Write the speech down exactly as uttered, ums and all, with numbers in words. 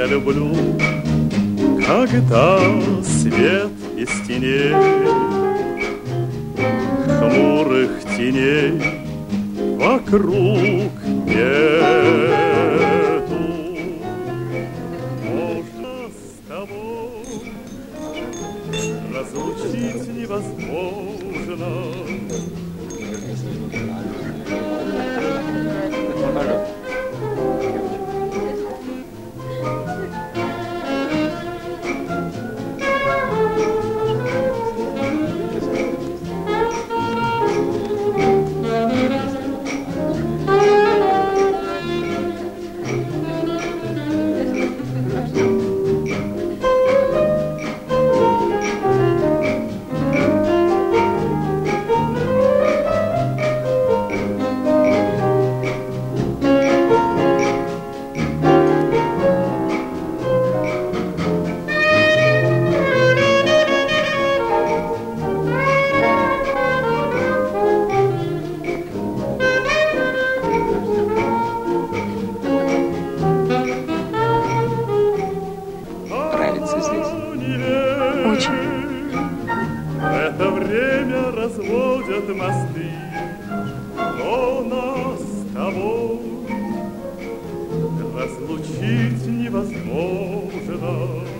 я люблю, когда свет из теней, хмурых теней вокруг нету. Можно с тобой разлучить невозможно. Это время разводят мосты, но нас с тобой разлучить невозможно.